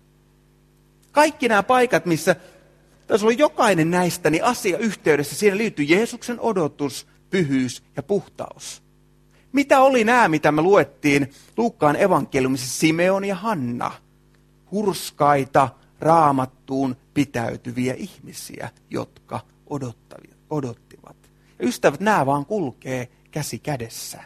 Kaikki nämä paikat, missä tässä oli jokainen näistä, niin asia yhteydessä, siinä liittyy Jeesuksen odotus, pyhyys ja puhtaus. Mitä oli nämä, mitä me luettiin Luukkaan evankeliumissa, Simeon ja Hanna? Hurskaita, raamattuun pitäytyviä ihmisiä, jotka odottivat. Ja ystävät, nämä vaan kulkee käsi kädessä.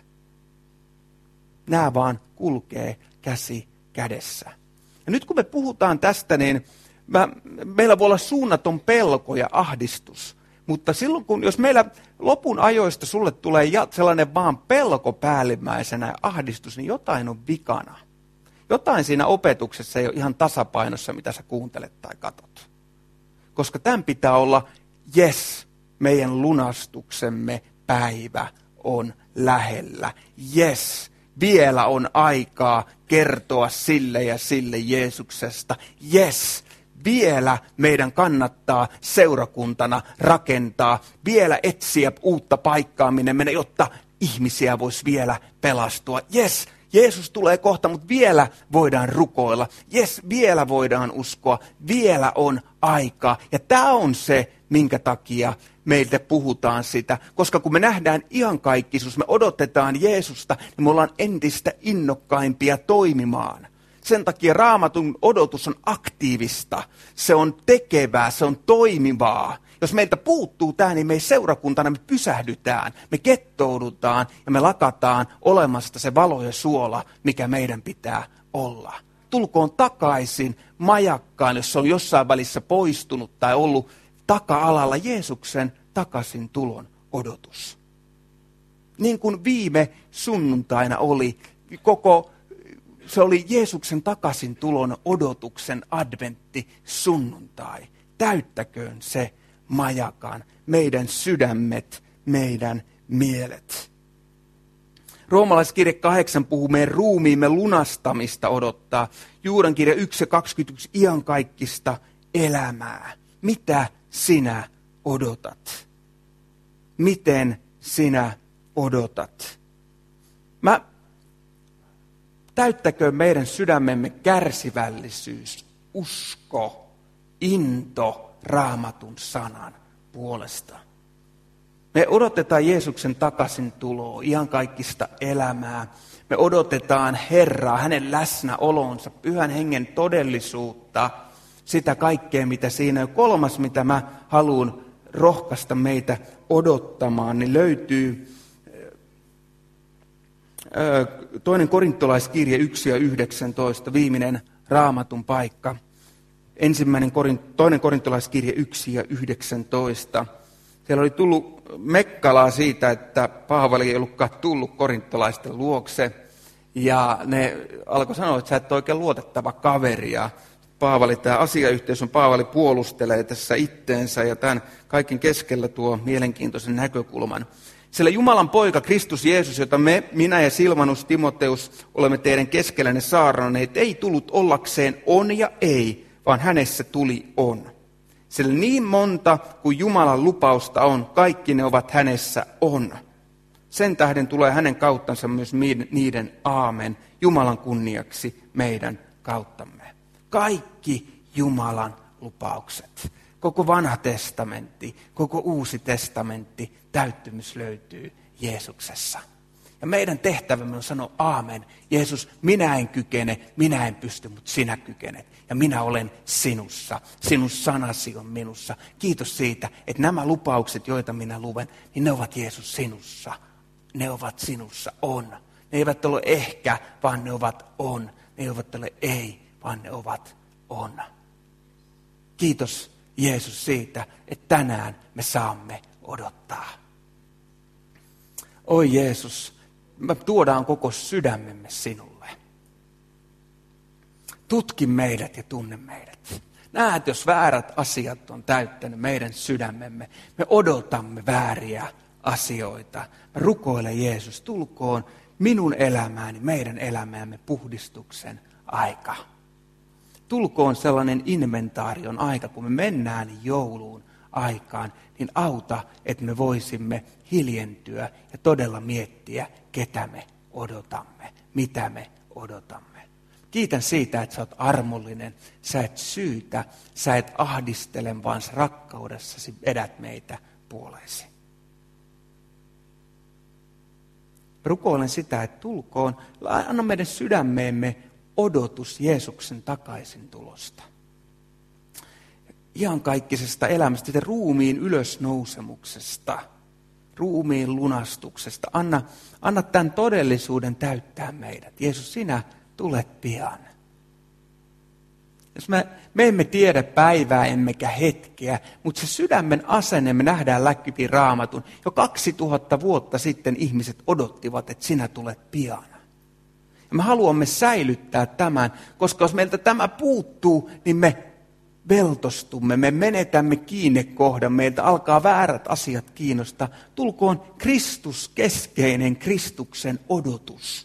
Nämä vaan kulkee käsi kädessä. Ja nyt kun me puhutaan tästä, niin mä, meillä voi olla suunnaton pelko ja ahdistus. Mutta silloin, kun, jos meillä lopun ajoista sulle tulee sellainen vaan pelko päällimmäisenä ja ahdistus, niin jotain on vikana. Jotain siinä opetuksessa ei ole ihan tasapainossa, mitä sä kuuntelet tai katot. Koska tämän pitää olla, jes, meidän lunastuksemme päivä on lähellä. Jes, vielä on aikaa kertoa sille ja sille Jeesuksesta. Jes, vielä meidän kannattaa seurakuntana rakentaa, vielä etsiä uutta paikkaa, minne mennä, jotta ihmisiä voisi vielä pelastua. Jes, Jeesus tulee kohta, mutta vielä voidaan rukoilla. Jes, vielä voidaan uskoa. Vielä on aikaa. Ja tämä on se, minkä takia meiltä puhutaan sitä. Koska kun me nähdään iankaikkisuus, me odotetaan Jeesusta, niin me ollaan entistä innokkaimpia toimimaan. Sen takia Raamatun odotus on aktiivista. Se on tekevää, se on toimivaa. Jos meiltä puuttuu tämä, niin me ei seurakuntana, me pysähdytään, me kettoudutaan ja me lakataan olemasta se valo ja suola, mikä meidän pitää olla. tulkoon takaisin majakkaan, jos se on jossain välissä poistunut tai ollut taka-alalla. Jeesuksen takaisin tulon odotus. Niin kuin viime sunnuntaina oli, koko, se oli Jeesuksen takaisin tulon odotuksen adventti sunnuntai. Täyttäköön se majakan, meidän sydämet, meidän mielet. Roomalaiskirje kahdeksan puhuu meidän ruumiimme lunastamista odottaa. Juudan kirja yksi ja kaksikymmentäyksi iankaikkista elämää. Mitä sinä odotat? Miten sinä odotat? Mä, täyttäköön meidän sydämemme kärsivällisyys, usko, into Raamatun sanan puolesta. Me odotetaan Jeesuksen takaisin tuloa, iankaikkista elämää. Me odotetaan Herraa, hänen läsnäolonsa, pyhän hengen todellisuutta, sitä kaikkea, mitä siinä on. Kolmas, mitä mä haluan rohkaista meitä odottamaan, niin löytyy toinen korintolaiskirje yksi ja yhdeksäntoista, viimeinen Raamatun paikka. Ensimmäinen toinen korintolaiskirje yksi ja yhdeksäntoista. Siellä oli tullut mekkalaa siitä, että Paavali ei ollutkaan tullut korintolaisten luokse. Ja ne alkoi sanoa, että sä et ole oikein luotettava kaveri. Ja Paavali, tämä asiayhteys on, Paavali puolustelee tässä itteensä ja tämän kaiken keskellä tuo mielenkiintoisen näkökulman. Sillä Jumalan poika Kristus Jeesus, jota me, minä ja Silvanus Timoteus olemme teidän keskellänne saarnaneet, ei tullut ollakseen on ja ei, vaan hänessä tuli on. Sillä niin monta kuin Jumalan lupausta on, kaikki ne ovat hänessä on. Sen tähden tulee hänen kauttansa myös niiden aamen, Jumalan kunniaksi meidän kauttamme. Kaikki Jumalan lupaukset, koko vanha testamentti, koko uusi testamentti, täyttymys löytyy Jeesuksessa. Ja meidän tehtävämme on sanoa aamen. Jeesus, minä en kykene, minä en pysty, mutta sinä kykenet. Ja minä olen sinussa. Sinun sanasi on minussa. Kiitos siitä, että nämä lupaukset, joita minä luen, niin ne ovat Jeesus sinussa. Ne ovat sinussa on. Ne eivät ole ehkä, vaan ne ovat on. Ne eivät ole ei, vaan ne ovat on. Kiitos Jeesus siitä, että tänään me saamme odottaa. Oi Jeesus, me tuodaan koko sydämemme sinulle. Tutki meidät ja tunne meidät. Näet, jos väärät asiat on täyttänyt meidän sydämemme, me odotamme vääriä asioita. Mä rukoilen Jeesus, tulkoon minun elämääni, meidän elämäämme puhdistuksen aika. Tulkoon sellainen inventaarion aika, kun me mennään jouluun aikaan, niin auta, että me voisimme hiljentyä ja todella miettiä, ketä me odotamme, mitä me odotamme. Kiitän siitä, että sä oot armollinen, sä et syytä, sä et ahdistele, vaan rakkaudessasi vedät meitä puoleesi. Rukoilen sitä, että tulkoon, anna meidän sydämeemme odotus Jeesuksen takaisin tulosta. Iankaikkisesta elämästä, ja ruumiin ylösnousemuksesta, ruumiin lunastuksesta. Anna, anna tämän todellisuuden täyttää meidät. Jeesus, sinä tulet pian. Jos me, me emme tiedä päivää emmekä hetkeä, mutta se sydämen asenne me nähdään läpi Raamatun. Jo kaksituhatta vuotta sitten ihmiset odottivat, että sinä tulet pian. Ja me haluamme säilyttää tämän, koska jos meiltä tämä puuttuu, niin me veltostumme, me menetämme kiinnekohdan, meiltä alkaa väärät asiat kiinnostaa. Tulkoon Kristus keskeinen Kristuksen odotus.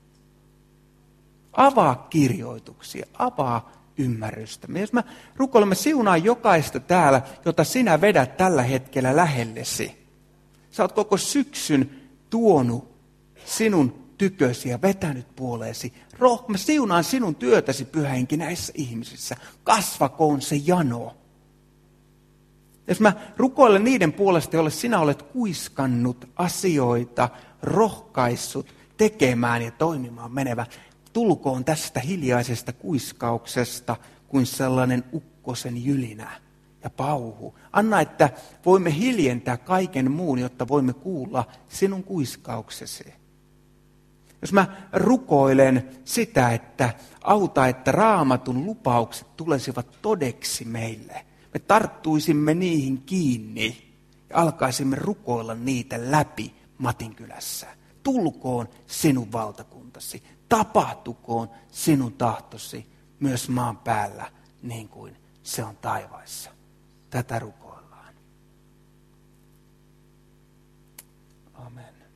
Avaa kirjoituksia, avaa ymmärrystä. Jos mä rukoilemme siunaa jokaista täällä, jota sinä vedät tällä hetkellä lähellesi. Sä oot koko syksyn tuonut sinun tykösi ja vetänyt puoleesi. Roh, mä siunaan sinun työtäsi, Pyhä Henki, näissä ihmisissä. Kasvakoon se jano. Jos mä rukoilen niiden puolesta, joille sinä olet kuiskannut asioita, rohkaissut tekemään ja toimimaan menevä, tulkoon tästä hiljaisesta kuiskauksesta kuin sellainen ukkosen jylinä ja pauhu. Anna, että voimme hiljentää kaiken muun, jotta voimme kuulla sinun kuiskauksesi. Jos mä rukoilen sitä, että auta, että Raamatun lupaukset tulisivat todeksi meille. Me tarttuisimme niihin kiinni ja alkaisimme rukoilla niitä läpi Matinkylässä. Tulkoon sinun valtakuntasi, tapahtukoon sinun tahtosi myös maan päällä niin kuin se on taivaissa. Tätä rukoillaan. Amen.